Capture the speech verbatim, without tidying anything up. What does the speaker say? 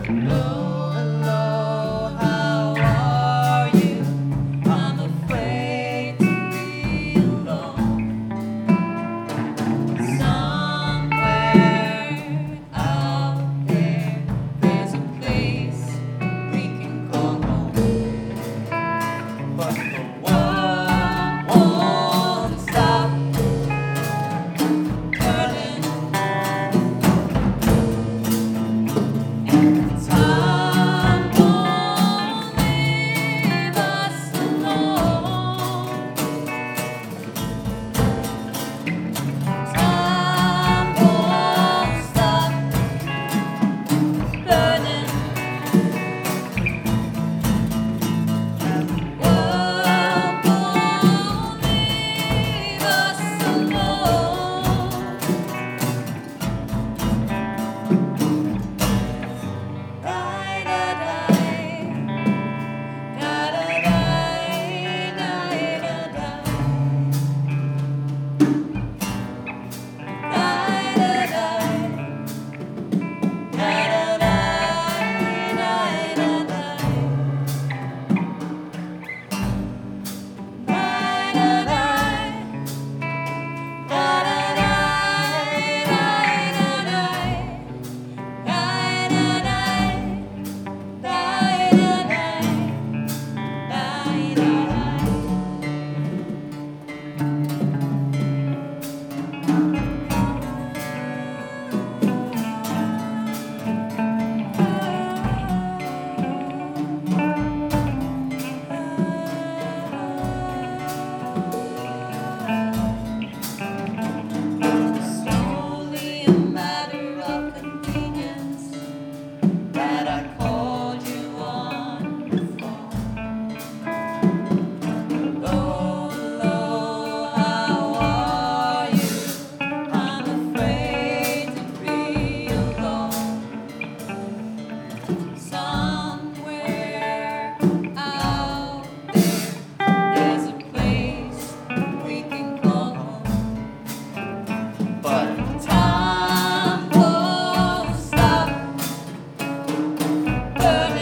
Hello, hello, how are you? I'm afraid to be alone. Somewhere out there, there's a place we can call home. But the world won't stop turning. Time won't leave us alone. Time won't stop burning. World won't leave us alone. It's only a matter of convenience that I called you on the phone. Hello, hello, how are you? I'm afraid to be alone. Somewhere out there, there's a place we can call home. But time won't stop burning.